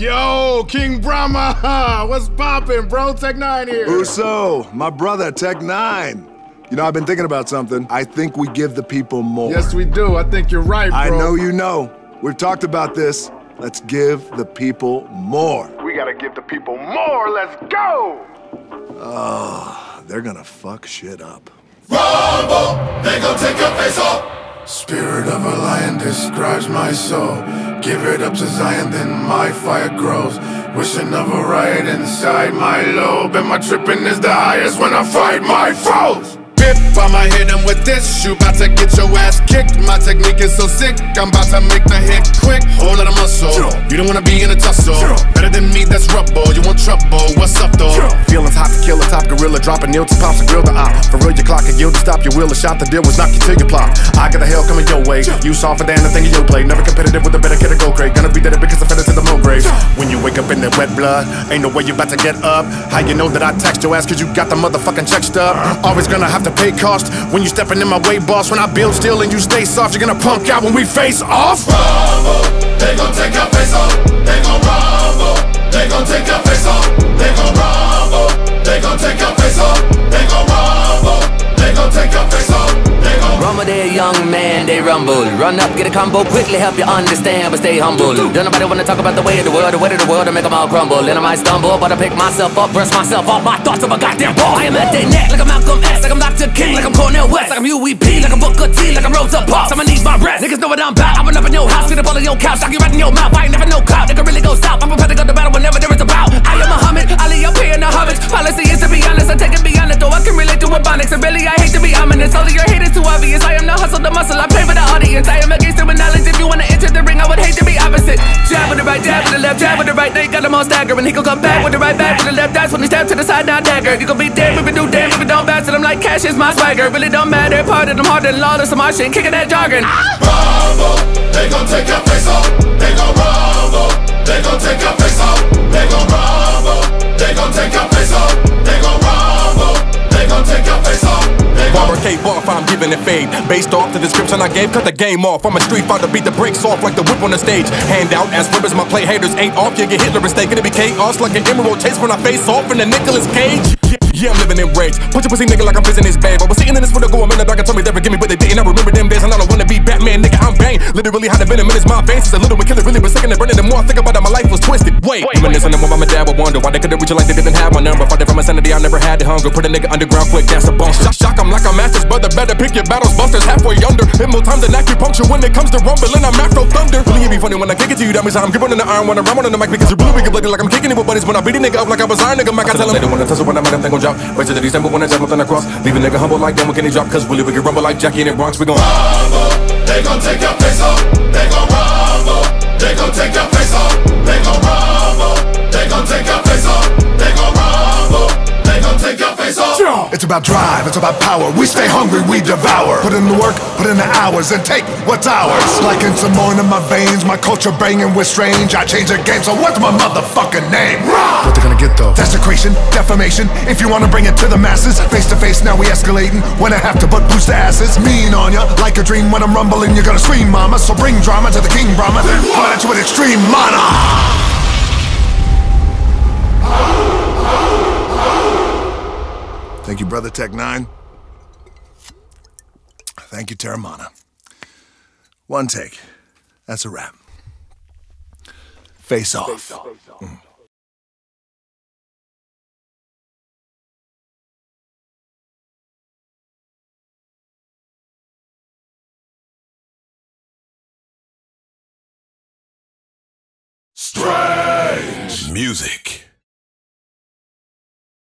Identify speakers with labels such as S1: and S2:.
S1: Yo, King Brahma! What's poppin', bro? Tech-9 here.
S2: Uso, my brother, Tech-9. You know, I've been thinking about something. I think we give the people more.
S1: Yes, we do. I think you're right, bro.
S2: I know you know. We've talked about this. Let's give the people more.
S1: We gotta give the people more. Let's go!
S2: Oh, they're gonna fuck shit up.
S3: Rumble, they gon' take your face off. Spirit of a lion describes my soul. Give it up to Zion, then my fire grows. Wishing of a riot inside my lobe. And my tripping is the highest when I fight my foes. I'ma hit him with this. You bout to get your ass kicked. My technique is so sick, I'm about to make the hit quick. Whole lot of muscle, you don't wanna be in a tussle. Better than me, that's rubble. You want trouble, what's up though? Feelings hot to kill a top gorilla. Dropping nail to pops and grill the op. For real, your clock and yield to stop your wheel. A shot the deal was knock you till you plop. I got the hell coming your way. You softer than the thing you play. Never competitive with a better kid to go great. Gonna be dead because I fed it to the mo grave. When you wake up in that wet blood, ain't no way you about to get up. How you know that I text your ass cause you got the motherfucking check stub? Always gonna have to pay cost when you stepping in my way, boss. When I build still and you stay soft, you're gonna punk out when we face off. Rumble, they gon' take your face off. They gon' rumble, they gon' take your face off. They gon' rumble, they gon' take your face off. They gon' rumble, they gon' take your face off.
S4: Rumble there, young man, they rumble. Run up, get a combo, quickly help you understand, but stay humble. Don't nobody wanna talk about the way of the world, to make them all crumble. And I might stumble, but I pick myself up, brush myself off my thoughts of a goddamn ball. I am at their neck, like I'm Malcolm X, like I'm Dr. King, like I'm Cornel West, like I'm UEP, like I'm Booker T, like I'm Rosa Parks. I'ma need my rest. Niggas know what I'm about. I run up in your house, get up all in your couch, knock you right in your mouth. I ain't never no clout, nigga really go south. I'm prepared to go to battle whenever there is a bout. I am Muhammad Ali, up here in the homage. Policy is to be honest, I take it beyond it, though I can relate to Ebonics. And really, I hate to be ominous, all of your hate is too obvious. I am the hustle, the muscle, I pay for the audience. I am against it with knowledge. If you wanna enter the ring, I would hate to be opposite. Jab with the right, jab with the left, jab with the right. They got them all staggering. He gon' come back with the right back with the left. That's when he stab to the side, now dagger. You gon' be dead if you do damn if you don't bounce. I'm like cash is my swagger. Really don't matter. Part of them harder than lawless. So my shit kicking that jargon.
S3: Rumble, they gon' take your face off. They gon' rumble, they gon' take your face off. They gon' rumble, they gon' take your face off. They gon' rumble, they gon' take your face off.
S5: Barber cave off, I'm giving it fade. Based off the description I gave, cut the game off. I'm a street fighter, beat the brakes off like the whip on the stage. Hand out as ribbons, my play haters ain't off. You get Hitler mistake, it'll be chaos like an emerald chase when I face off in the Nicolas Cage. Yeah, I'm living in rage. Punch a pussy nigga like I'm pissing his bag. I was sitting in this for the go, I'm in the dark and told me they forgive me, but they didn't. I remember them days and I don't wanna be Batman, nigga, I'm Bane. Literally had a venom in his mind, veins. Since a little bit killer, really been sick and burning. The more I think about it, my life was twisted. Wait, reminiscing on what my dad would wonder why they couldn't reach it like they didn't have my number. Fighting from insanity, I never had the hunger. Put a nigga underground quick, that's a bump. Shock him like a master's brother, better pick your battles, busters halfway under. Hit more times than acupuncture when it comes to rumbling, I'm Afro Thunder. Really, it be funny when I kick it to you, that means I'm gripping on the iron when I'm on the mic because you're really bloody like I'm kicking it with buddies. When I beat a nigga up like I was Iron nigga, Mac, I tell him they don't wanna tussle when I'm at them, they gon' drop. Wait till the December when I jump nothing across. Leave a nigga humble like them, when can he drop? Cause really we can rumble like Jackie in the Bronx, we gon'
S3: rumble, they gon' take your face off. They gon' rumble, they gon' take your face off. They gon' rumble, they gon' take your face off. They gon' rumble, they gon' take your face off.
S2: It's about drive, it's about power. We stay hungry, we devour. Put in the work, put in the hours, and take what's ours. Like in some more in my veins, my culture banging with strange. I change the game, so what's my motherfucking name? What they gonna get though? Desecration, defamation. If you wanna bring it to the masses, face to face, now we escalating. When I have to butt boost the asses, mean on ya, like a dream. When I'm rumbling, you're gonna scream, mama. So bring drama to the King Brahma. Come at you with extreme mana. Thank you, brother Tech-9. Thank you, Terramana. One take. That's a wrap. Face off.
S3: Strange music.